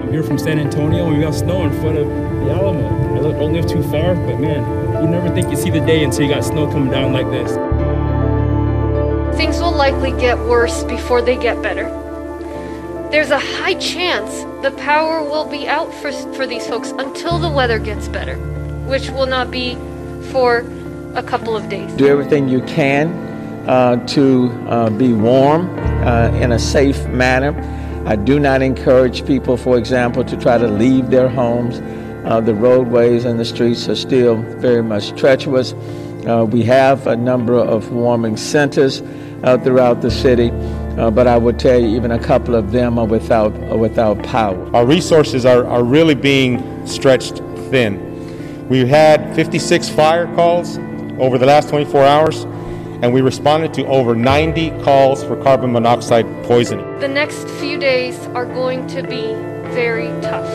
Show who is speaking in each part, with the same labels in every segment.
Speaker 1: I'm here from San Antonio, and we got snow in front of the Alamo. I don't live too far, but man, you never think you see the day until you got snow coming down like this.
Speaker 2: Things will likely get worse before they get better. There's a high chance the power will be out for these folks until the weather gets better, which will not be for a couple of days.
Speaker 3: Do everything you can to be warm in a safe manner. I do not encourage people, for example, to try to leave their homes. The roadways and the streets are still very much treacherous. We have a number of warming centers throughout the city, but I would tell you even a couple of them are without power.
Speaker 4: Our resources are really being stretched thin. We've had 56 fire calls over the last 24 hours, and we responded to over 90 calls for carbon monoxide poisoning.
Speaker 2: The next few days are going to be very tough.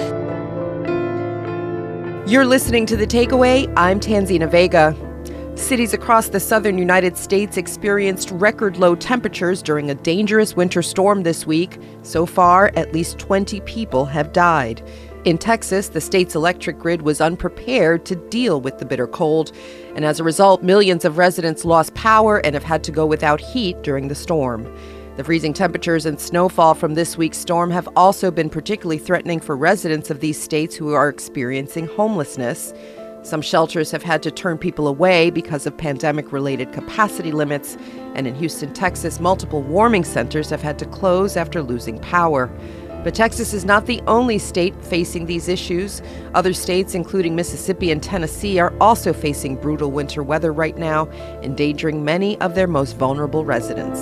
Speaker 5: You're listening to The Takeaway. I'm Tanzina Vega. Cities across the southern United States experienced record low temperatures during a dangerous winter storm this week. So far, at least 20 people have died. In Texas, the state's electric grid was unprepared to deal with the bitter cold, and as a result, millions of residents lost power and have had to go without heat during the storm. The freezing temperatures and snowfall from this week's storm have also been particularly threatening for residents of these states who are experiencing homelessness. Some shelters have had to turn people away because of pandemic-related capacity limits, and in Houston, Texas, multiple warming centers have had to close after losing power. But Texas is not the only state facing these issues. Other states, including Mississippi and Tennessee, are also facing brutal winter weather right now, endangering many of their most vulnerable residents.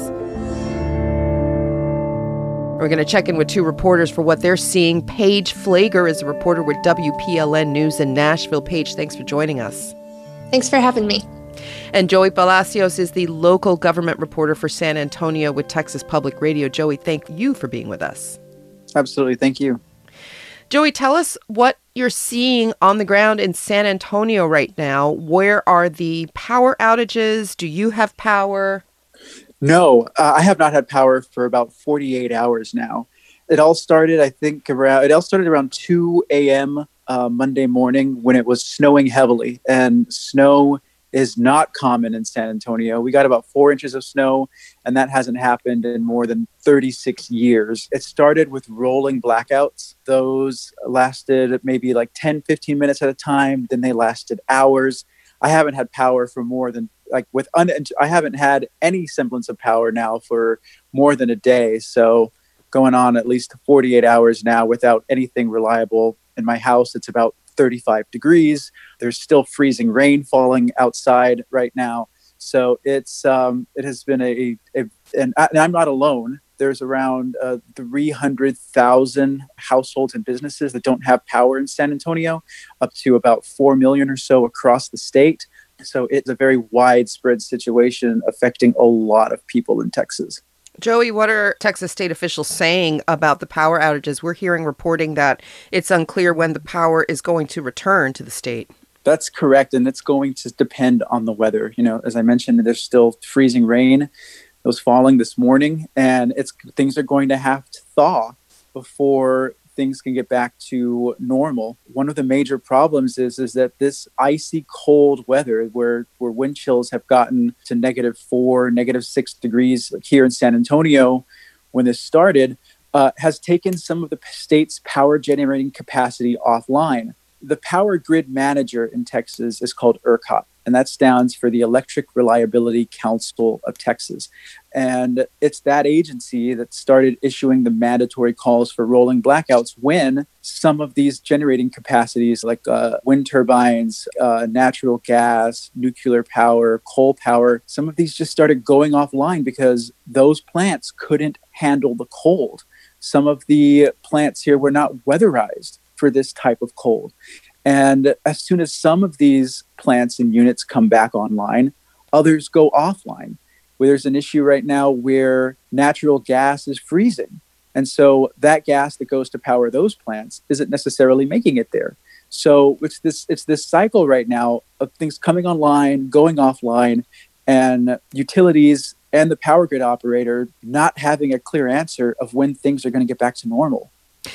Speaker 5: We're going to check in with two reporters for what they're seeing. Paige Flager is a reporter with WPLN News in Nashville. Paige, thanks for joining us.
Speaker 6: Thanks for having me.
Speaker 5: And Joey Palacios is the local government reporter for San Antonio with Texas Public Radio. Joey, thank you for being with us.
Speaker 7: Absolutely. Thank you.
Speaker 5: Joey, tell us what you're seeing on the ground in San Antonio right now. Where are the power outages? Do you have power?
Speaker 7: No, I have not had power for about 48 hours now. It all started, around 2 a.m. Monday morning when it was snowing heavily, and snow is not common in San Antonio. We got about 4 inches of snow, and that hasn't happened in more than 36 years. It started with rolling blackouts. Those lasted maybe like 10, 15 minutes at a time. Then they lasted hours. I haven't had power for more than I haven't had any semblance of power now for more than a day. So going on at least 48 hours now without anything reliable. In my house, it's about 35 degrees. There's still freezing rain falling outside right now. So it has been and I'm not alone. There's around 300,000 households and businesses that don't have power in San Antonio, up to about 4 million or so across the state. So it's a very widespread situation affecting a lot of people in Texas.
Speaker 5: Joey, what are Texas state officials saying about the power outages? We're hearing reporting that it's unclear when the power is going to return to the state.
Speaker 7: That's correct. And it's going to depend on the weather. You know, as I mentioned, there's still freezing rain. It was falling this morning, and things are going to have to thaw before things can get back to normal. One of the major problems is that this icy cold weather where wind chills have gotten to -4, -6 degrees like here in San Antonio when this started, has taken some of the state's power generating capacity offline. The power grid manager in Texas is called ERCOT, and that stands for the Electric Reliability Council of Texas. And it's that agency that started issuing the mandatory calls for rolling blackouts when some of these generating capacities like wind turbines, natural gas, nuclear power, coal power, some of these just started going offline because those plants couldn't handle the cold. Some of the plants here were not weatherized for this type of cold. And as soon as some of these plants and units come back online, others go offline. Where there's an issue right now where natural gas is freezing. And so that gas that goes to power those plants isn't necessarily making it there. So it's this cycle right now of things coming online, going offline, and utilities and the power grid operator not having a clear answer of when things are going to get back to normal.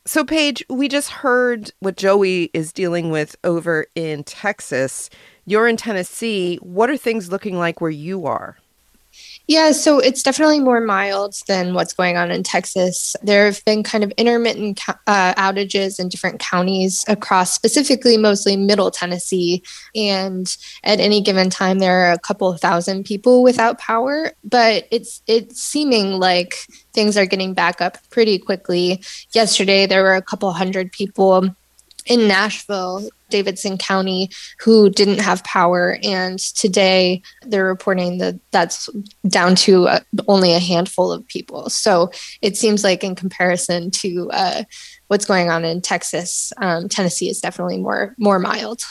Speaker 5: So, Paige, we just heard what Joey is dealing with over in Texas. You're in Tennessee. What are things looking like where you are?
Speaker 6: Yeah, so it's definitely more mild than what's going on in Texas. There have been kind of intermittent outages in different counties across specifically mostly Middle Tennessee. And at any given time, there are a couple of thousand people without power. But it's seeming like things are getting back up pretty quickly. Yesterday, there were a couple hundred people in Nashville, Davidson County, who didn't have power. And today they're reporting that that's down to only a handful of people. So it seems like in comparison to what's going on in Texas, Tennessee is definitely more mild.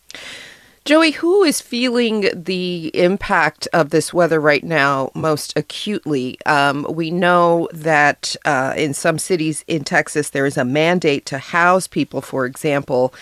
Speaker 5: Joey, who is feeling the impact of this weather right now most acutely? We know that in some cities in Texas, there is a mandate to house people, for example.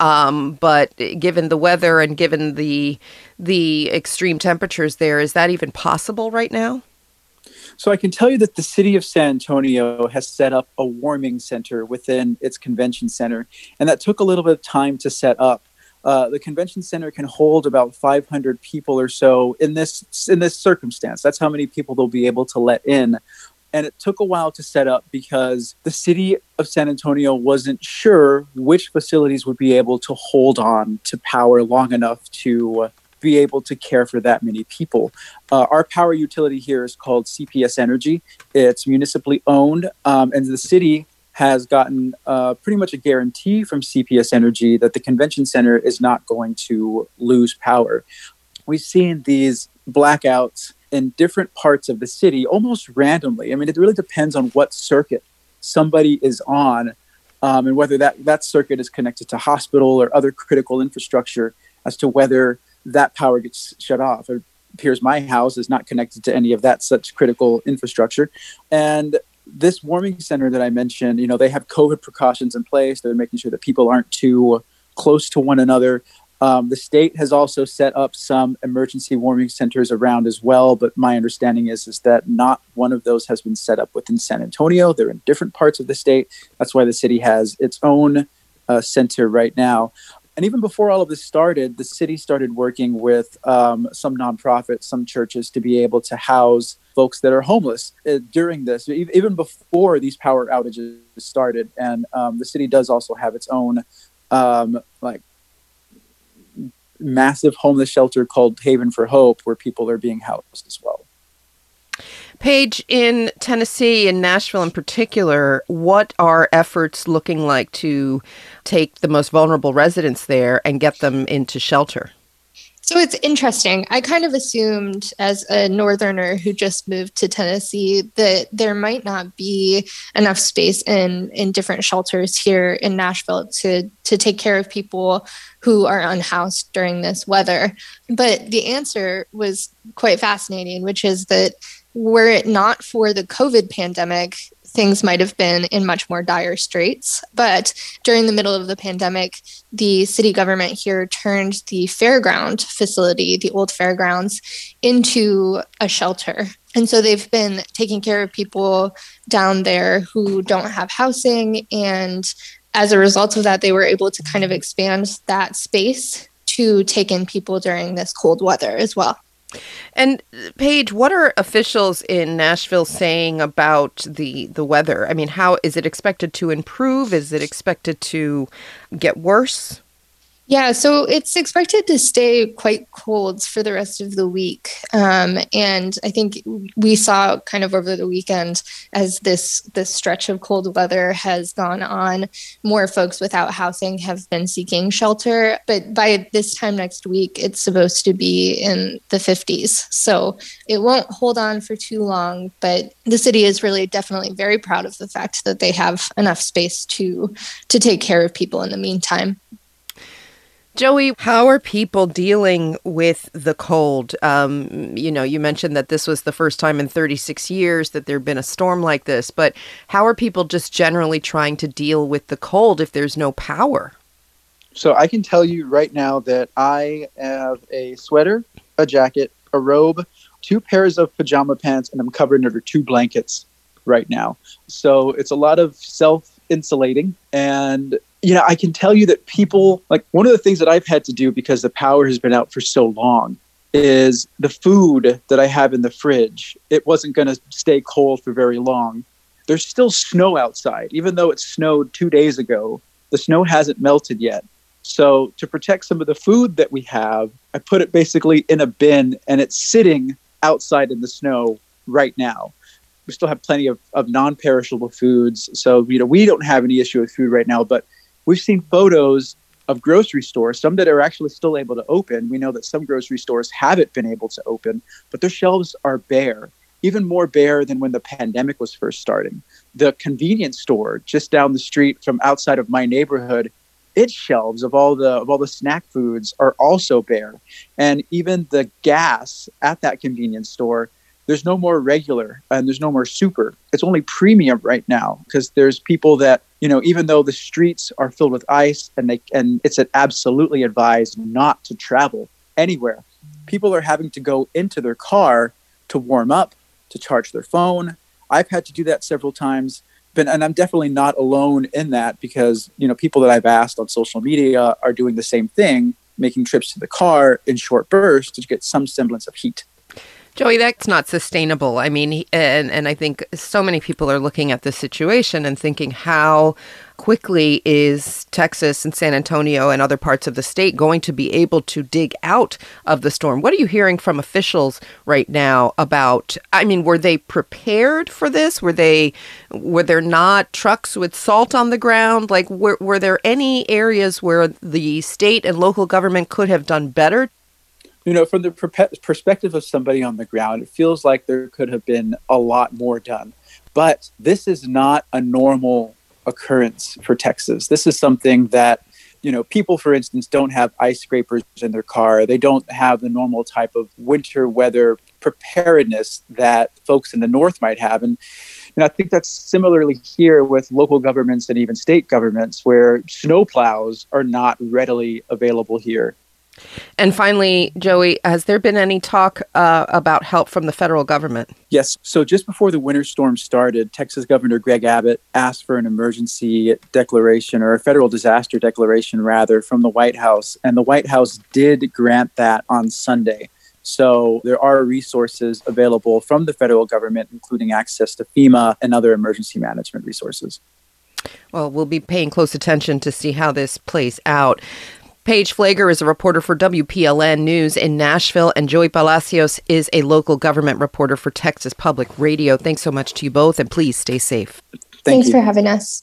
Speaker 5: But given the weather and given the extreme temperatures there, is that even possible right now?
Speaker 7: So I can tell you that the city of San Antonio has set up a warming center within its convention center, and that took a little bit of time to set up. The convention center can hold about 500 people or so in this circumstance. That's how many people they'll be able to let in. And it took a while to set up because the city of San Antonio wasn't sure which facilities would be able to hold on to power long enough to be able to care for that many people. Our power utility here is called CPS Energy. It's municipally owned, and the city has gotten pretty much a guarantee from CPS Energy that the convention center is not going to lose power. We've seen these blackouts in different parts of the city almost randomly. I mean, it really depends on what circuit somebody is on and whether that circuit is connected to hospital or other critical infrastructure as to whether that power gets shut off. It appears my house is not connected to any of that such critical infrastructure. And this warming center that I mentioned, they have COVID precautions in place. They're making sure that people aren't too close to one another. The state has also set up some emergency warming centers around as well, but my understanding is that not one of those has been set up within San Antonio. They're in different parts of the state. That's why the city has its own center right now. And even before all of this started, the city started working with some nonprofits, some churches to be able to house folks that are homeless during this, even before these power outages started. And the city does also have its own massive homeless shelter called Haven for Hope, where people are being housed as well.
Speaker 5: Paige, in Tennessee, in Nashville in particular, what are efforts looking like to take the most vulnerable residents there and get them into shelter?
Speaker 6: So it's interesting. I kind of assumed as a northerner who just moved to Tennessee that there might not be enough space in different shelters here in Nashville to take care of people who are unhoused during this weather. But the answer was quite fascinating, which is that were it not for the COVID pandemic, things might have been in much more dire straits. But during the middle of the pandemic, the city government here turned the fairground facility, the old fairgrounds, into a shelter. And so they've been taking care of people down there who don't have housing. And as a result of that, they were able to kind of expand that space to take in people during this cold weather as well.
Speaker 5: And Paige, what are officials in Nashville saying about the weather? I mean, how is it expected to improve? Is it expected to get worse?
Speaker 6: Yeah, so it's expected to stay quite cold for the rest of the week. And I think we saw kind of over the weekend as this stretch of cold weather has gone on, more folks without housing have been seeking shelter. But by this time next week, it's supposed to be in the 50s. So it won't hold on for too long. But the city is really definitely very proud of the fact that they have enough space to take care of people in the meantime.
Speaker 5: Joey, how are people dealing with the cold? You mentioned that this was the first time in 36 years that there'd been a storm like this, but how are people just generally trying to deal with the cold if there's no power?
Speaker 7: So I can tell you right now that I have a sweater, a jacket, a robe, 2 pairs of pajama pants, and I'm covered under 2 blankets right now. So it's a lot of insulating. And, I can tell you that people, like one of the things that I've had to do because the power has been out for so long is the food that I have in the fridge. It wasn't going to stay cold for very long. There's still snow outside. Even though it snowed 2 days ago, the snow hasn't melted yet. So to protect some of the food that we have, I put it basically in a bin and it's sitting outside in the snow right now. We still have plenty of non-perishable foods. So, we don't have any issue with food right now, but we've seen photos of grocery stores, some that are actually still able to open. We know that some grocery stores haven't been able to open, but their shelves are bare, even more bare than when the pandemic was first starting. The convenience store just down the street from outside of my neighborhood, its shelves of all the snack foods are also bare. And even the gas at that convenience store, there's no more regular and there's no more super. It's only premium right now because there's people that, even though the streets are filled with ice and it's absolutely advised not to travel anywhere, people are having to go into their car to warm up, to charge their phone. I've had to do that several times, and I'm definitely not alone in that because, people that I've asked on social media are doing the same thing, making trips to the car in short bursts to get some semblance of heat.
Speaker 5: Joey, that's not sustainable. I mean, and I think so many people are looking at this situation and thinking, how quickly is Texas and San Antonio and other parts of the state going to be able to dig out of the storm? What are you hearing from officials right now about, were they prepared for this? Were there not trucks with salt on the ground? Like, were there any areas where the state and local government could have done better?
Speaker 7: From the perspective of somebody on the ground, it feels like there could have been a lot more done. But this is not a normal occurrence for Texas. This is something that, people, for instance, don't have ice scrapers in their car. They don't have the normal type of winter weather preparedness that folks in the north might have. And I think that's similarly here with local governments and even state governments where snowplows are not readily available here.
Speaker 5: And finally, Joey, has there been any talk about help from the federal government?
Speaker 7: Yes. So just before the winter storm started, Texas Governor Greg Abbott asked for an emergency declaration, or a federal disaster declaration, rather, from the White House. And the White House did grant that on Sunday. So there are resources available from the federal government, including access to FEMA and other emergency management resources.
Speaker 5: Well, we'll be paying close attention to see how this plays out. Paige Flager is a reporter for WPLN News in Nashville, and Joey Palacios is a local government reporter for Texas Public Radio. Thanks so much to you both, and please stay safe.
Speaker 6: Thanks for having us.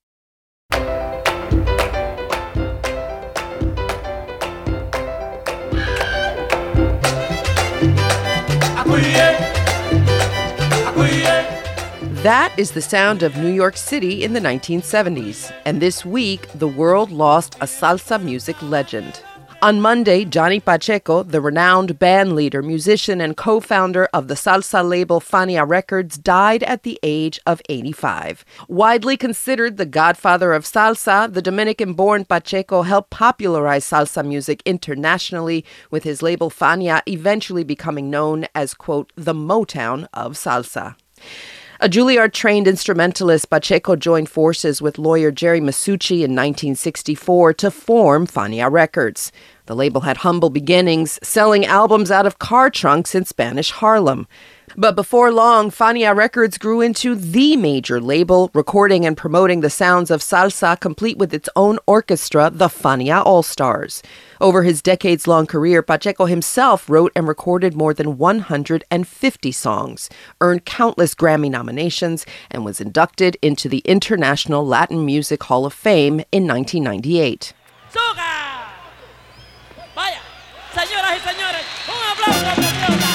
Speaker 5: That is the sound of New York City in the 1970s. And this week, the world lost a salsa music legend. On Monday, Johnny Pacheco, the renowned band leader, musician, and co-founder of the salsa label Fania Records, died at the age of 85. Widely considered the godfather of salsa, the Dominican-born Pacheco helped popularize salsa music internationally, with his label Fania eventually becoming known as, quote, the Motown of salsa. A Juilliard-trained instrumentalist, Pacheco joined forces with lawyer Jerry Masucci in 1964 to form Fania Records. The label had humble beginnings, selling albums out of car trunks in Spanish Harlem. But before long, Fania Records grew into the major label, recording and promoting the sounds of salsa, complete with its own orchestra, the Fania All-Stars. Over his decades-long career, Pacheco himself wrote and recorded more than 150 songs, earned countless Grammy nominations, and was inducted into the International Latin Music Hall of Fame in 1998.
Speaker 8: ¡Soga! Vaya, señoras y señores, un aplauso.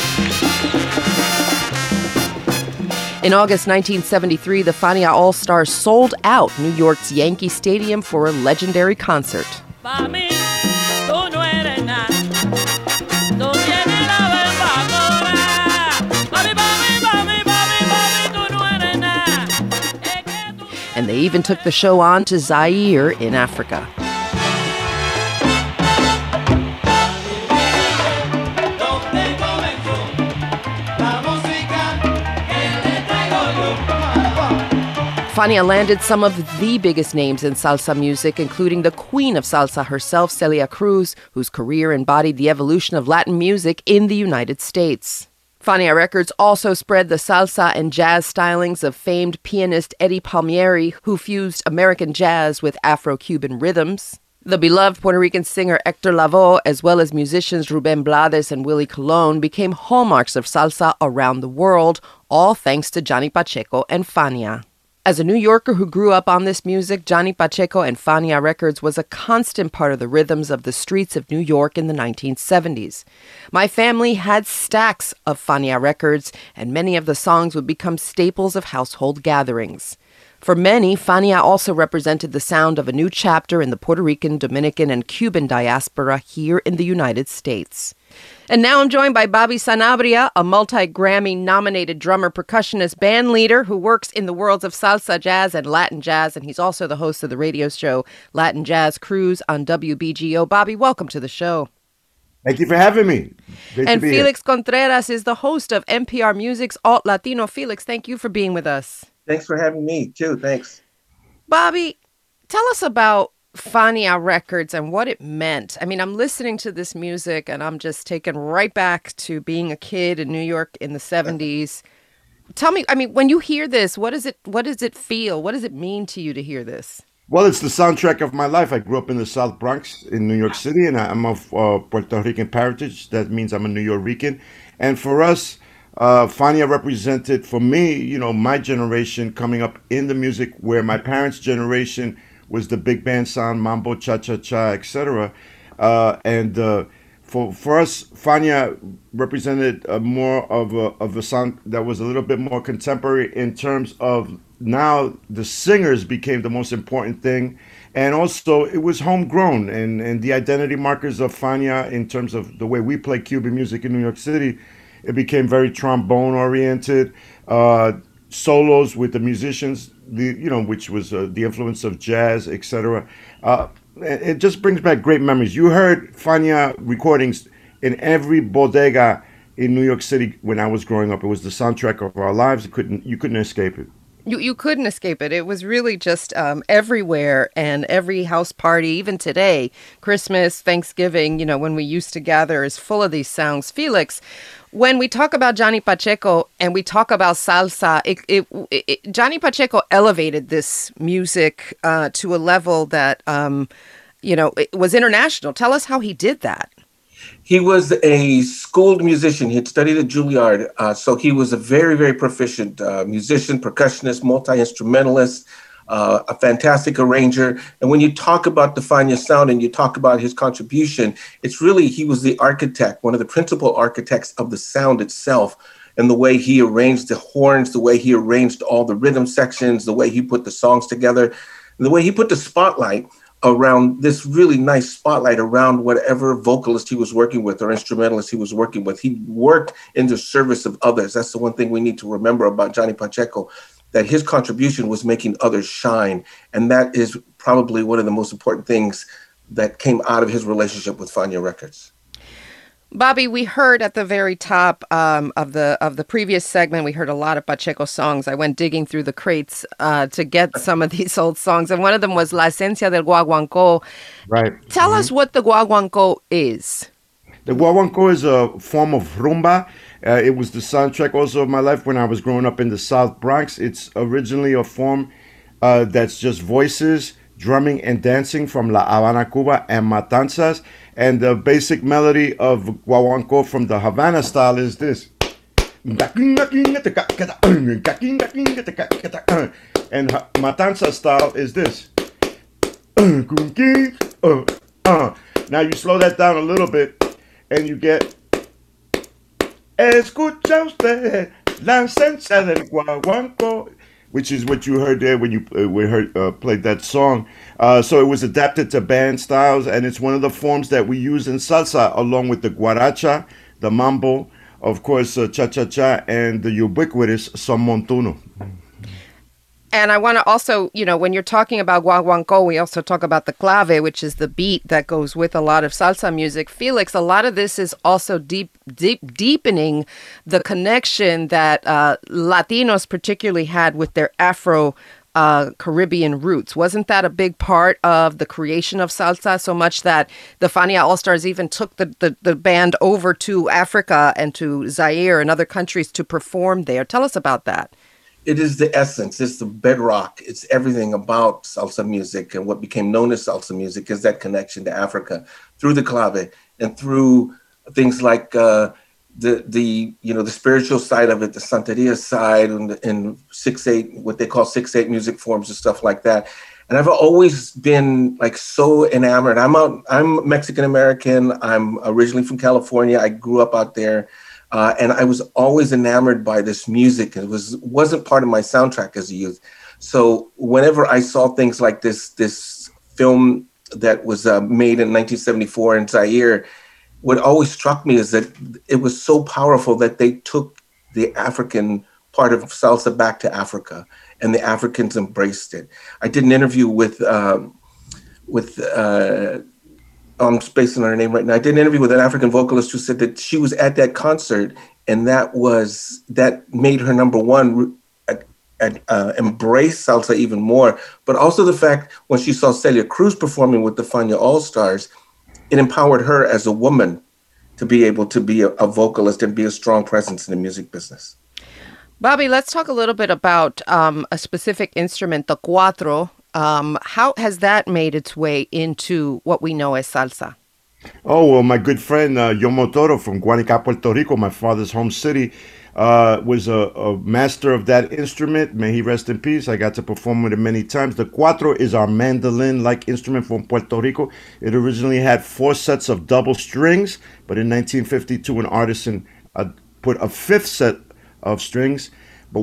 Speaker 5: In August 1973, the Fania All-Stars sold out New York's Yankee Stadium for a legendary concert. And they even took the show on to Zaire in Africa. Fania landed some of the biggest names in salsa music, including the queen of salsa herself, Celia Cruz, whose career embodied the evolution of Latin music in the United States. Fania Records also spread the salsa and jazz stylings of famed pianist Eddie Palmieri, who fused American jazz with Afro-Cuban rhythms. The beloved Puerto Rican singer Hector Lavoe, as well as musicians Ruben Blades and Willie Colon, became hallmarks of salsa around the world, all thanks to Johnny Pacheco and Fania. As a New Yorker who grew up on this music, Johnny Pacheco and Fania Records was a constant part of the rhythms of the streets of New York in the 1970s. My family had stacks of Fania records, and many of the songs would become staples of household gatherings. For many, Fania also represented the sound of a new chapter in the Puerto Rican, Dominican, and Cuban diaspora here in the United States. And now I'm joined by Bobby Sanabria, a multi-Grammy-nominated drummer, percussionist, band leader who works in the worlds of salsa, jazz, and Latin jazz, and he's also the host of the radio show Latin Jazz Cruise on WBGO. Bobby, welcome to the show.
Speaker 9: Thank you for having me. Great
Speaker 5: and
Speaker 9: to be
Speaker 5: Felix
Speaker 9: here.
Speaker 5: Contreras is the host of NPR Music's Alt Latino. Felix, thank you for being with us.
Speaker 9: Thanks for having me, too. Thanks.
Speaker 5: Bobby, tell us about Fania Records and what it meant. I mean, I'm listening to this music and I'm just taken right back to being a kid in New York in the 70s. Tell me, I mean, when you hear this, what does it feel? What does it mean to you to hear this?
Speaker 9: Well, it's the soundtrack of my life. I grew up in the South Bronx in New York City, and I'm of Puerto Rican parentage. That means I'm a New Yorker. And for us, Fania represented, for me, my generation coming up in the music where my parents' generation was the big band sound, mambo, cha-cha-cha, etc. For us, Fania represented more of a sound that was a little bit more contemporary in terms of now the singers became the most important thing. And also it was homegrown and the identity markers of Fania in terms of the way we play Cuban music in New York City, it became very trombone oriented, solos with the musicians, which was the influence of jazz, etc. It just brings back great memories. You heard Fania recordings in every bodega in New York City when I was growing up. It was the soundtrack of our lives. You couldn't escape it.
Speaker 5: You couldn't escape it. It was really just everywhere, and every house party, even today, Christmas, Thanksgiving, when we used to gather, is full of these sounds. Felix, when we talk about Johnny Pacheco and we talk about salsa, Johnny Pacheco elevated this music to a level that, it was international. Tell us how he did that.
Speaker 10: He was a schooled musician. He had studied at Juilliard, so he was a very, very proficient musician, percussionist, multi-instrumentalist, a fantastic arranger. And when you talk about the Fania sound and you talk about his contribution, it's really, he was the architect, one of the principal architects of the sound itself, and the way he arranged the horns, the way he arranged all the rhythm sections, the way he put the songs together, and the way he put the spotlight around this really nice spotlight around whatever vocalist he was working with or instrumentalist he was working with. He worked in the service of others. That's the one thing we need to remember about Johnny Pacheco, that his contribution was making others shine. And that is probably one of the most important things that came out of his relationship with Fania Records.
Speaker 5: Bobby, we heard at the very top of the previous segment, we heard a lot of Pacheco songs. I went digging through the crates to get some of these old songs, and one of them was La Esencia del Guaguancó.
Speaker 9: Right.
Speaker 5: Tell us what the Guaguancó is.
Speaker 9: The Guaguancó is a form of rumba. It was the soundtrack also of my life when I was growing up in the South Bronx. It's originally a form that's just voices, drumming and dancing from La Habana, Cuba, and Matanzas. And the basic melody of Guaguancó from the Havana style is this. And Matanza style is this. Now you slow that down a little bit and you get Escucha usted la esencia del Guaguancó, which is what you heard there when you played that song. So it was adapted to band styles, and it's one of the forms that we use in salsa, along with the guaracha, the mambo, of course, cha-cha-cha, and the ubiquitous son montuno.
Speaker 5: And I want to also, when you're talking about Guaguancó, we also talk about the clave, which is the beat that goes with a lot of salsa music. Felix, a lot of this is also deepening the connection that Latinos particularly had with their Afro Caribbean roots. Wasn't that a big part of the creation of salsa, so much that the Fania All-Stars even took the band over to Africa and to Zaire and other countries to perform there? Tell us about that.
Speaker 10: It is the essence, it's the bedrock, it's everything about salsa music, and what became known as salsa music is that connection to Africa through the clave and through things like the spiritual side of it, the Santeria side, and 6/8, what they call 6/8 music forms and stuff like that. And I've always been like so enamored. I'm Mexican American. I'm originally from California. I grew up out there. And I was always enamored by this music. It wasn't part of my soundtrack as a youth. So whenever I saw things like this film that was made in 1974 in Zaire, what always struck me is that it was so powerful that they took the African part of salsa back to Africa, and the Africans embraced it. I did an interview with I'm spacing on her name right now. I did an interview with an African vocalist who said that she was at that concert, and that made her, number one, embrace salsa even more. But also the fact when she saw Celia Cruz performing with the Fania All-Stars, it empowered her as a woman to be able to be a vocalist and be a strong presence in the music business.
Speaker 5: Bobby, let's talk a little bit about a specific instrument, the cuatro. How has that made its way into what we know as salsa?
Speaker 9: Oh, well, my good friend Yomo Toro from Guanica, Puerto Rico, my father's home city, was a master of that instrument. May he rest in peace. I got to perform with him many times. The cuatro is our mandolin-like instrument from Puerto Rico. It originally had 4 sets of double strings, but in 1952, an artisan put a 5th set of strings. But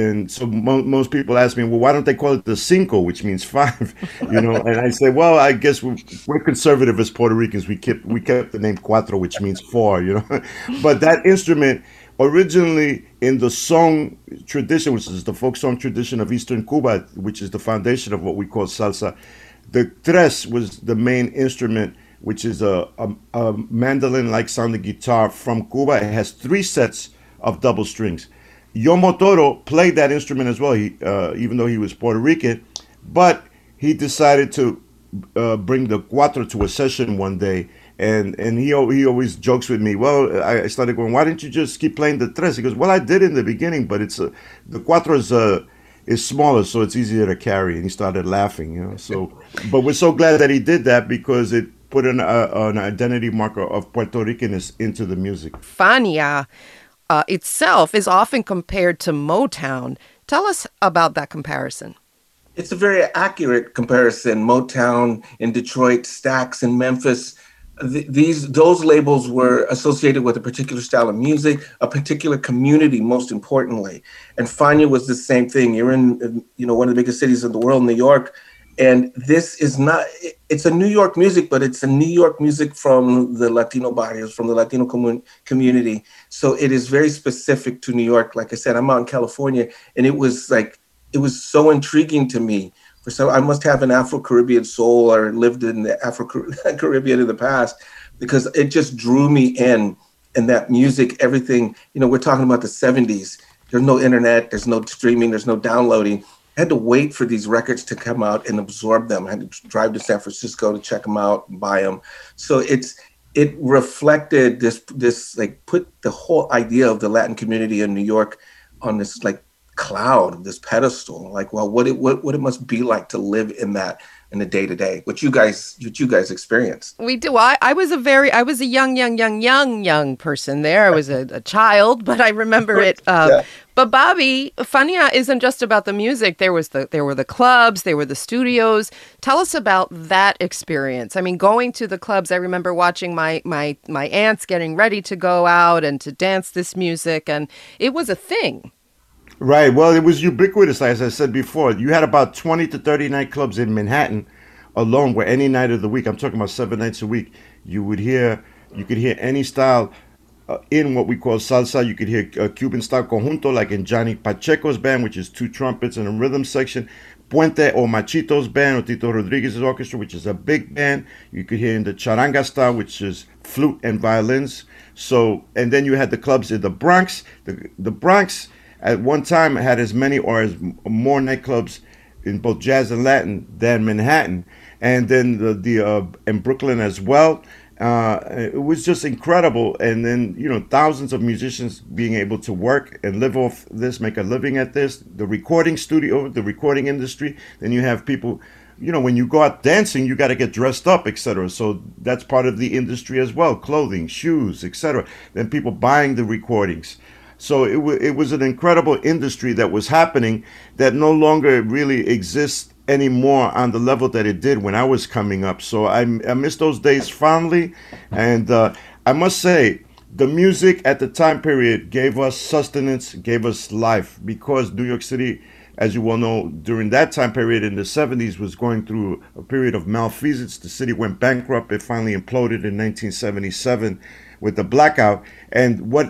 Speaker 9: most people ask me, well, why don't they call it the cinco, which means 5? And I say, well, I guess we're conservative as Puerto Ricans. We kept the name cuatro, which means 4. But that instrument originally in the song tradition, which is the folk song tradition of Eastern Cuba, which is the foundation of what we call salsa, the tres was the main instrument, which is a mandolin-like sounding guitar from Cuba. It has 3 sets of double strings. Yomo Toro played that instrument as well, even though he was Puerto Rican, but he decided to bring the cuatro to a session one day, and he always jokes with me. Well, I started going, why didn't you just keep playing the tres? He goes, well, I did in the beginning, but the cuatro is smaller, so it's easier to carry, and he started laughing. So, but we're so glad that he did that because it put an identity marker of Puerto Ricanness into the music.
Speaker 5: Fania itself is often compared to Motown. Tell us about that comparison.
Speaker 10: It's a very accurate comparison. Motown in Detroit, Stax in Memphis. Those labels were associated with a particular style of music, a particular community, most importantly. And Fania was the same thing. You're in one of the biggest cities in the world, New York. And this is not, it's a New York music, but it's a New York music from the Latino barrios, from the Latino community. So it is very specific to New York. Like I said, I'm out in California, and it was so intriguing to me. I must have an Afro-Caribbean soul or lived in the Afro-Caribbean in the past, because it just drew me in. And that music, everything, we're talking about the 70s. There's no internet, there's no streaming, there's no downloading. I had to wait for these records to come out and absorb them. I had to drive to San Francisco to check them out and buy them. So it reflected this like put the whole idea of the Latin community in New York on this like cloud, this pedestal. Like, well, what it must be like to live in that in the day to day, what you guys experienced.
Speaker 5: We do. I was a young person there. I was a child, but I remember it.
Speaker 10: Yeah.
Speaker 5: But Bobby, Fania isn't just about the music. There were the clubs, there were the studios. Tell us about that experience. I mean, going to the clubs, I remember watching my aunts getting ready to go out and to dance this music, and it was a thing.
Speaker 9: Right. Well, it was ubiquitous, as I said before. You had about 20 to 30 nightclubs in Manhattan alone, where any night of the week, I'm talking about 7 nights a week, you could hear any style in what we call salsa. You could hear Cuban style conjunto, like in Johnny Pacheco's band, which is 2 trumpets and a rhythm section. Puente or Machito's band, or Tito Rodriguez's orchestra, which is a big band. You could hear in the charanga style, which is flute and violins. So, and then you had the clubs in the Bronx. The Bronx at one time had as many or as more nightclubs in both jazz and Latin than Manhattan, and then the in Brooklyn as well. It was just incredible, and then thousands of musicians being able to work and live off this, make a living at this. The recording studio, the recording industry. Then you have people, when you go out dancing, you got to get dressed up, etc. So that's part of the industry as well: clothing, shoes, etc. Then people buying the recordings. So it was an incredible industry that was happening that no longer really exists anymore on the level that it did when I was coming up. So I miss those days fondly. And I must say, the music at the time period gave us sustenance, gave us life, because New York City, as you well know, during that time period in the 70s was going through a period of malfeasance. The city went bankrupt. It finally imploded in 1977 with the blackout. And what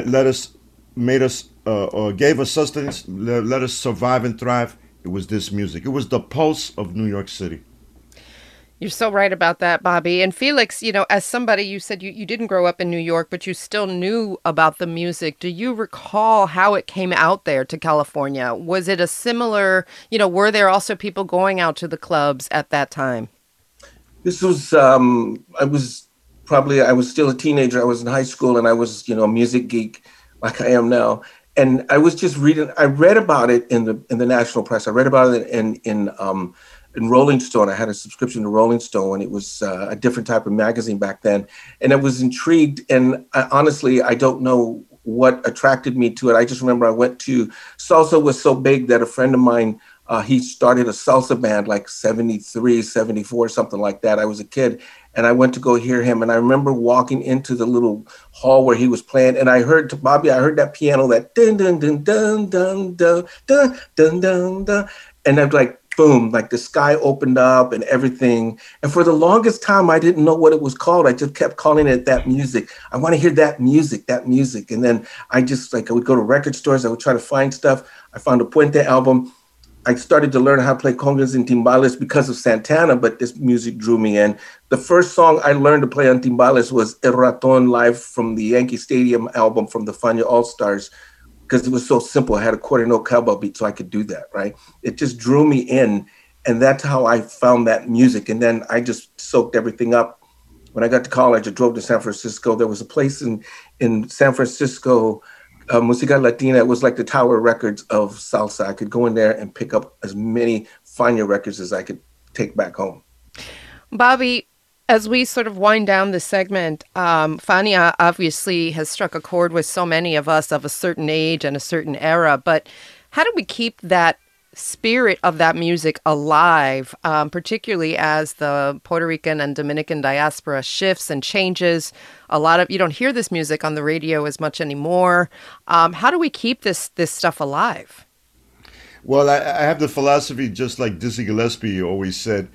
Speaker 9: gave us sustenance, let us survive and thrive, it was this music. It was the pulse of New York City.
Speaker 5: You're so right about that, Bobby. And Felix, as somebody, you said you didn't grow up in New York, but you still knew about the music. Do you recall how it came out there to California? Was it a similar, were there also people going out to the clubs at that time?
Speaker 10: This was, I was still a teenager. I was in high school, and I was, a music geek like I am now. And I was just reading. I read about it in the national press. I read about it in Rolling Stone. I had a subscription to Rolling Stone when it was a different type of magazine back then, and I was intrigued. And honestly, I don't know what attracted me to it. I just remember I went to salsa was so big that a friend of mine he started a salsa band like 73, 74, something like that. I was a kid, and I went to go hear him. And I remember walking into the little hall where he was playing, and I heard that piano, that dun dun dun dun dun dun dun dun dun dun, and I'm like, boom, like the sky opened up and everything. And for the longest time, I didn't know what it was called. I just kept calling it that music. I want to hear that music, that music. And then I would go to record stores. I would try to find stuff. I found a Puente album. I started to learn how to play congas and timbales because of Santana, but this music drew me in. The first song I learned to play on timbales was El Raton live from the Yankee Stadium album from the Fania All-Stars, because it was so simple. I had a quarter note cowbell beat, so I could do that, right? It just drew me in, and that's how I found that music. And then I just soaked everything up. When I got to college, I drove to San Francisco. There was a place in San Francisco, Música Latina. It was like the Tower Records of salsa. I could go in there and pick up as many Fania records as I could take back home.
Speaker 5: Bobby, as we sort of wind down this segment, Fania obviously has struck a chord with so many of us of a certain age and a certain era, but how do we keep that spirit of that music alive, particularly as the Puerto Rican and Dominican diaspora shifts and changes? You don't hear this music on the radio as much anymore. How do we keep this stuff alive?
Speaker 9: Well, I have the philosophy, just like Dizzy Gillespie always said,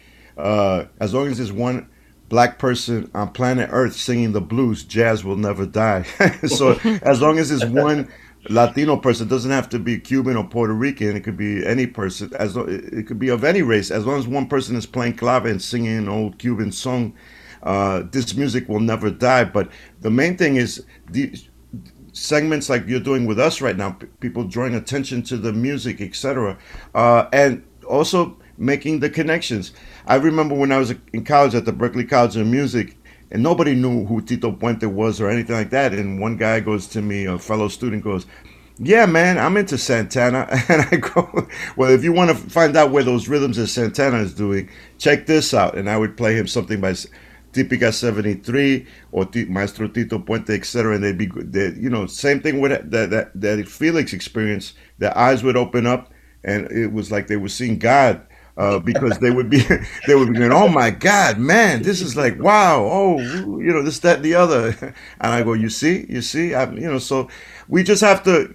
Speaker 9: as long as there's one Black person on planet Earth singing the blues, jazz will never die. So as long as there's one Latino person, it doesn't have to be Cuban or Puerto Rican, it could be any person, it could be of any race. As long as one person is playing clave and singing an old Cuban song, this music will never die. But the main thing is the segments like you're doing with us right now, people drawing attention to the music, etc., and also making the connections. I remember when I was in college at the Berklee College of Music, and nobody knew who Tito Puente was or anything like that. And one guy goes to me, a fellow student goes, "Yeah, man, I'm into Santana." And I go, "Well, if you want to find out where those rhythms that Santana is doing, check this out." And I would play him something by Típica 73 or Maestro Tito Puente, etc. And they'd be, same thing with that Felix experience. Their eyes would open up, and it was like they were seeing God. Because they would be going, "Oh my God, man, this is like, wow, oh, this, that, and the other." And I go, you see, so we just have to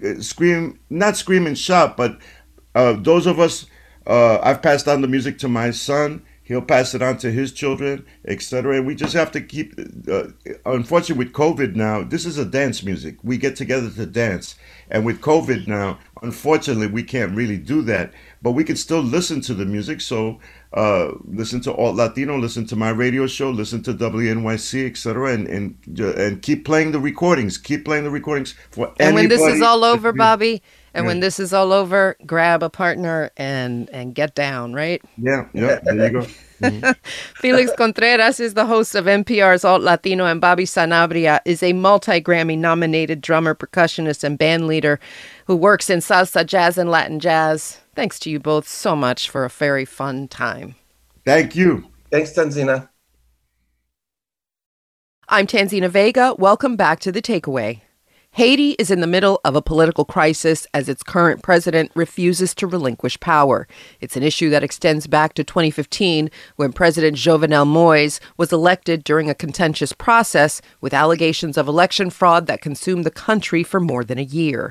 Speaker 9: not scream and shout, but those of us, I've passed on the music to my son, he'll pass it on to his children, etc. And we just have to keep, unfortunately with COVID now, this is a dance music. We get together to dance. And with COVID now, unfortunately, we can't really do that. But we can still listen to the music. So listen to Alt Latino, listen to my radio show, listen to WNYC, etc. And keep playing the recordings. Keep playing the recordings for anybody.
Speaker 5: And when this is all over, Bobby, And when this is all over, grab a partner and get down, right?
Speaker 9: Yeah, there you go. Mm-hmm.
Speaker 5: Felix Contreras is the host of NPR's Alt Latino, and Bobby Sanabria is a multi-Grammy-nominated drummer, percussionist, and band leader who works in salsa, jazz, and Latin jazz. Thanks to you both so much for a very fun time.
Speaker 9: Thank you.
Speaker 10: Thanks, Tanzina.
Speaker 5: I'm Tanzina Vega. Welcome back to The Takeaway. Haiti is in the middle of a political crisis as its current president refuses to relinquish power. It's an issue that extends back to 2015, when President Jovenel Moïse was elected during a contentious process with allegations of election fraud that consumed the country for more than a year.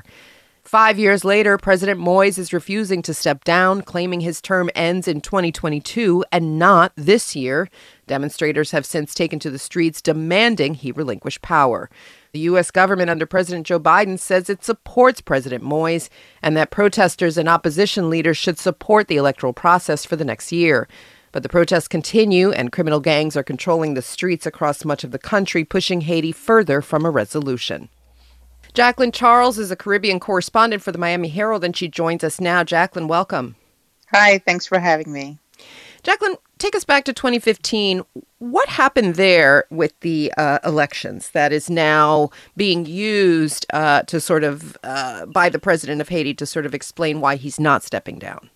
Speaker 5: 5 years later, President Moïse is refusing to step down, claiming his term ends in 2022 and not this year. Demonstrators have since taken to the streets demanding he relinquish power. The U.S. government under President Joe Biden says it supports President Moïse and that protesters and opposition leaders should support the electoral process for the next year. But the protests continue, and criminal gangs are controlling the streets across much of the country, pushing Haiti further from a resolution. Jacqueline Charles is a Caribbean correspondent for the Miami Herald, and she joins us now. Jacqueline, welcome.
Speaker 11: Hi, thanks for having me.
Speaker 5: Jacqueline, take us back to 2015. What happened there with the elections that is now being used to sort of by the president of Haiti to sort of explain why he's not stepping down?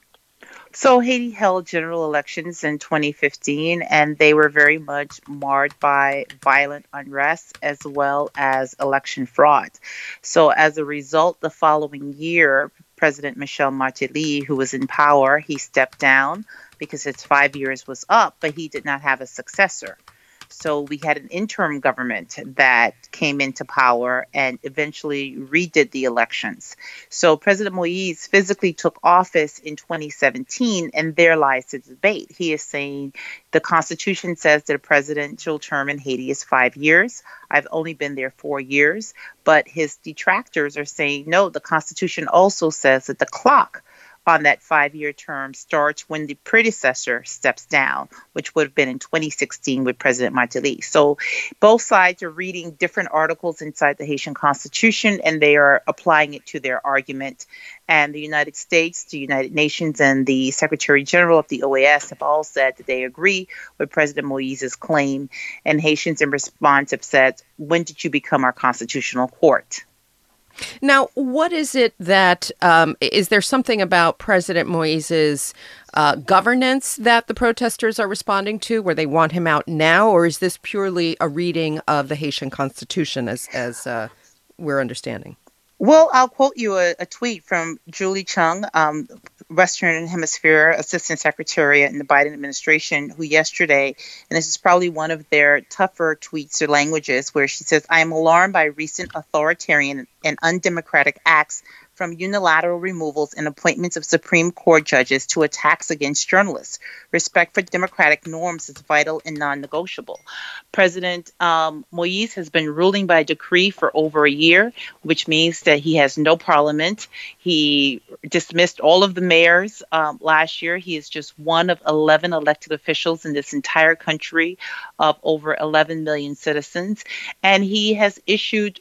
Speaker 11: So Haiti held general elections in 2015, and they were very much marred by violent unrest as well as election fraud. So as a result, the following year, President Michel Martelly, who was in power, he stepped down because his 5 years was up, but he did not have a successor. So we had an interim government that came into power and eventually redid the elections. So President Moïse physically took office in 2017, and there lies the debate. He is saying the Constitution says that a presidential term in Haiti is 5 years. I've only been there 4 years, but his detractors are saying, no, the Constitution also says that the clock on that 5-year term starts when the predecessor steps down, which would have been in 2016 with President Martelly. So both sides are reading different articles inside the Haitian Constitution, and they are applying it to their argument. And the United States, the United Nations, and the Secretary General of the OAS have all said that they agree with President Moïse's claim. And Haitians in response have said, when did you become our constitutional court?
Speaker 5: Now, what is it that, is there something about President Moïse's governance that the protesters are responding to, where they want him out now, or is this purely a reading of the Haitian Constitution as we're understanding?
Speaker 11: Well, I'll quote you a tweet from Julie Chung, Western Hemisphere Assistant Secretary in the Biden administration, who yesterday, and this is probably one of their tougher tweets or languages, where she says, I am alarmed by recent authoritarian and undemocratic acts, from unilateral removals and appointments of Supreme Court judges to attacks against journalists. Respect for democratic norms is vital and non-negotiable. President Moïse has been ruling by decree for over a year, which means that he has no parliament. He dismissed all of the mayors last year. He is just one of 11 elected officials in this entire country of over 11 million citizens. And he has issued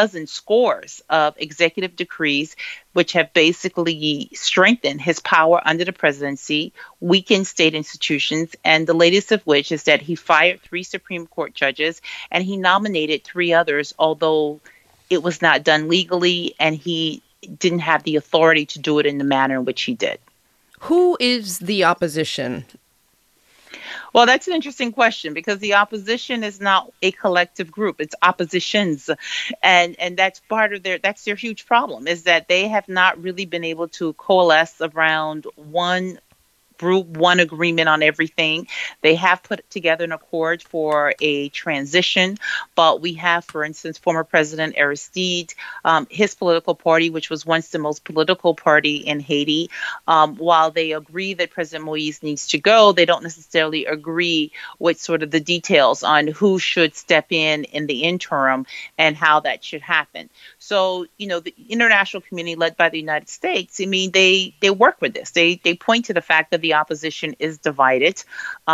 Speaker 11: scores of executive decrees which have basically strengthened his power under the presidency, weakened state institutions, and the latest of which is that he fired 3 Supreme Court judges and he nominated 3 others, although it was not done legally and he didn't have the authority to do it in the manner in which he did.
Speaker 5: Who is the opposition?
Speaker 11: Well, that's an interesting question, because the opposition is not a collective group. It's oppositions. And that's part of that's their huge problem, is that they have not really been able to coalesce around one group, one agreement on everything. They have put together an accord for a transition, but we have, for instance, former President Aristide, his political party, which was once the most political party in Haiti. While they agree that President Moïse needs to go, they don't necessarily agree with sort of the details on who should step in the interim and how that should happen. So, the international community led by the United States, I mean, they work with this. They point to the fact that the the opposition is divided,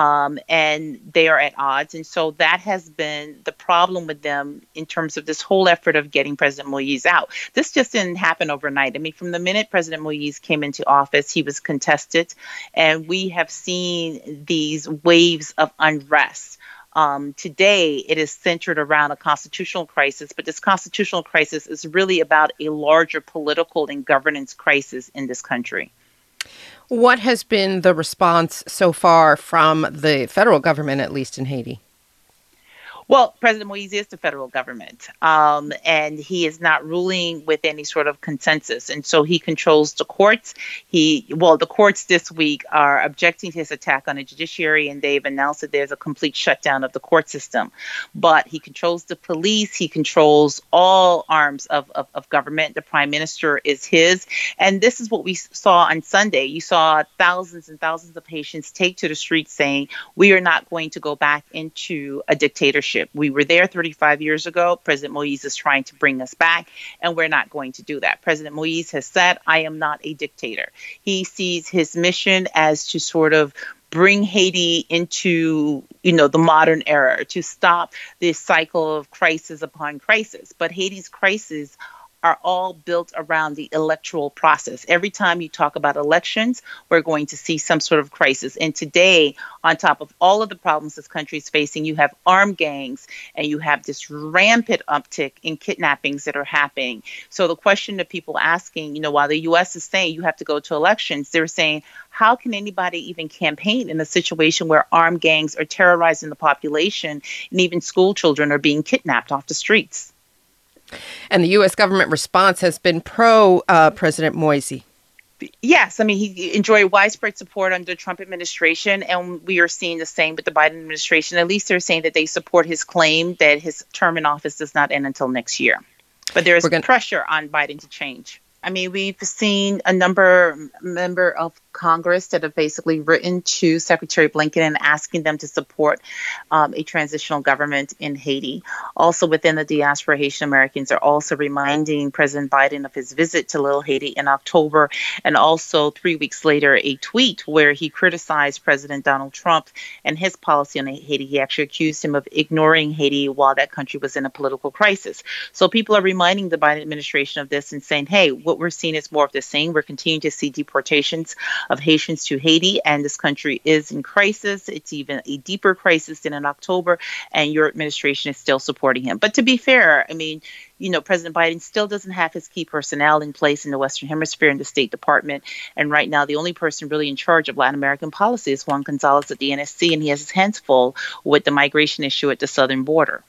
Speaker 11: and they are at odds. And so that has been the problem with them in terms of this whole effort of getting President Moise out. This just didn't happen overnight. I mean, from the minute President Moise came into office, he was contested, and we have seen these waves of unrest. Today, it is centered around a constitutional crisis, but this constitutional crisis is really about a larger political and governance crisis in this country.
Speaker 5: What has been the response so far from the federal government, at least in Haiti?
Speaker 11: Well, President Moise is the federal government, and he is not ruling with any sort of consensus. And so he controls the courts. The courts this week are objecting to his attack on the judiciary, and they've announced that there's a complete shutdown of the court system. But he controls the police. He controls all arms of government. The prime minister is his. And this is what we saw on Sunday. You saw thousands and thousands of Haitians take to the streets saying, we are not going to go back into a dictatorship. We were there 35 years ago. President Moise is trying to bring us back, and we're not going to do that. President Moise has said, I am not a dictator. He sees his mission as to sort of bring Haiti into, the modern era, to stop this cycle of crisis upon crisis. But Haiti's crisis are all built around the electoral process. Every time you talk about elections, we're going to see some sort of crisis. And today, on top of all of the problems this country is facing, you have armed gangs and you have this rampant uptick in kidnappings that are happening. So the question that people asking, while the U.S. is saying you have to go to elections, they're saying, how can anybody even campaign in a situation where armed gangs are terrorizing the population and even school children are being kidnapped off the streets?
Speaker 5: And the U.S. government response has been pro-President Moise.
Speaker 11: Yes. I mean, he enjoyed widespread support under the Trump administration, and we are seeing the same with the Biden administration. At least they're saying that they support his claim that his term in office does not end until next year. But there is pressure on Biden to change. I mean, we've seen a member of Congress that have basically written to Secretary Blinken and asking them to support a transitional government in Haiti. Also within the diaspora, Haitian Americans are also reminding President Biden of his visit to Little Haiti in October, and also 3 weeks later, a tweet where he criticized President Donald Trump and his policy on Haiti. He actually accused him of ignoring Haiti while that country was in a political crisis. So people are reminding the Biden administration of this and saying, hey, what we're seeing is more of the same. We're continuing to see deportations of Haitians to Haiti, and this country is in crisis. It's even a deeper crisis than in October, and your administration is still supporting him. But to be fair, I mean, President Biden still doesn't have his key personnel in place in the Western Hemisphere in the State Department. And right now, the only person really in charge of Latin American policy is Juan Gonzalez at the NSC, and he has his hands full with the migration issue at the southern border.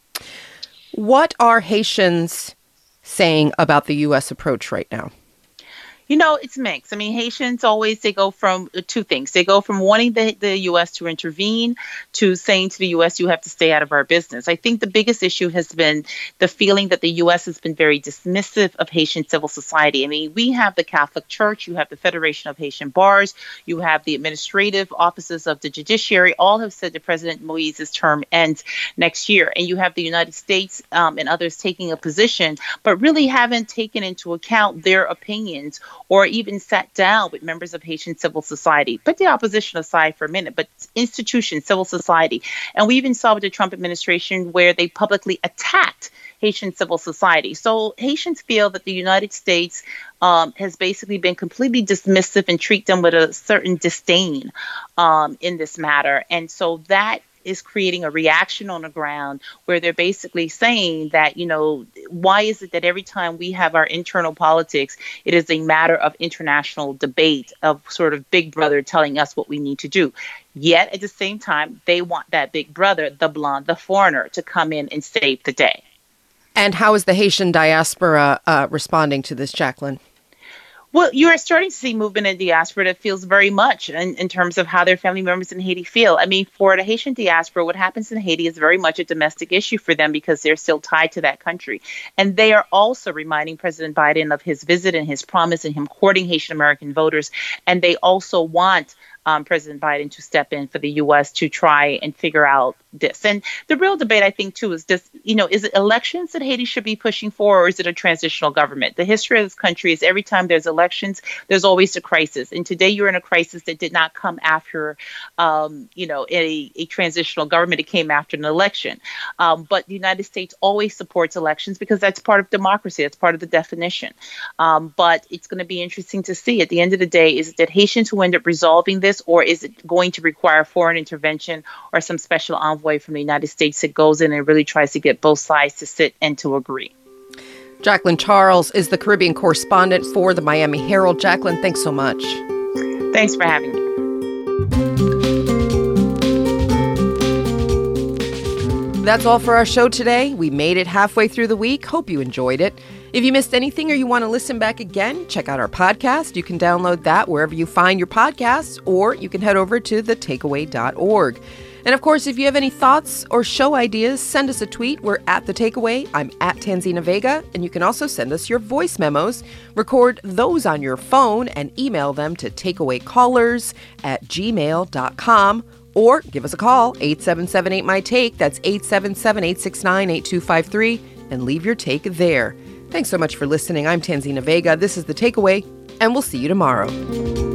Speaker 5: What are Haitians saying about the U.S. approach right now?
Speaker 11: It's mixed. I mean, Haitians always, they go from two things. They go from wanting the U.S. to intervene to saying to the U.S., you have to stay out of our business. I think the biggest issue has been the feeling that the U.S. has been very dismissive of Haitian civil society. I mean, we have the Catholic Church, you have the Federation of Haitian Bars, you have the administrative offices of the judiciary, all have said that President Moise's term ends next year. And you have the United States and others taking a position, but really haven't taken into account their opinions or even sat down with members of Haitian civil society. Put the opposition aside for a minute, but institutions, civil society. And we even saw with the Trump administration where they publicly attacked Haitian civil society. So Haitians feel that the United States has basically been completely dismissive and treat them with a certain disdain in this matter. And so that is creating a reaction on the ground where they're basically saying that, why is it that every time we have our internal politics, it is a matter of international debate, of sort of big brother telling us what we need to do. Yet at the same time, they want that big brother, the blonde, the foreigner, to come in and save the day.
Speaker 5: And how is the Haitian diaspora responding to this, Jacqueline?
Speaker 11: Well, you are starting to see movement in diaspora that feels very much in terms of how their family members in Haiti feel. I mean, for the Haitian diaspora, what happens in Haiti is very much a domestic issue for them because they're still tied to that country. And they are also reminding President Biden of his visit and his promise and him courting Haitian American voters. And they also want President Biden to step in for the U.S. to try and figure out this. And the real debate, I think, too, is this, is it elections that Haiti should be pushing for, or is it a transitional government? The history of this country is every time there's elections, there's always a crisis. And today you're in a crisis that did not come after, a transitional government. It came after an election. But the United States always supports elections because that's part of democracy. That's part of the definition. But it's going to be interesting to see at the end of the day, is it that Haitians who end up resolving this, or is it going to require foreign intervention or some special envoy from the United States that goes in and really tries to get both sides to sit and to agree?
Speaker 5: Jacqueline Charles is the Caribbean correspondent for the Miami Herald. Jacqueline, thanks so much.
Speaker 11: Thanks for having me.
Speaker 5: That's all for our show today. We made it halfway through the week. Hope you enjoyed it. If you missed anything or you want to listen back again, check out our podcast. You can download that wherever you find your podcasts, or you can head over to thetakeaway.org. And of course, if you have any thoughts or show ideas, send us a tweet. We're at The Takeaway. I'm at Tanzina Vega. And you can also send us your voice memos. Record those on your phone and email them to takeawaycallers@gmail.com. Or give us a call, 877-8MY-TAKE. That's 877-869-8253. And leave your take there. Thanks so much for listening. I'm Tanzina Vega. This is The Takeaway, and we'll see you tomorrow.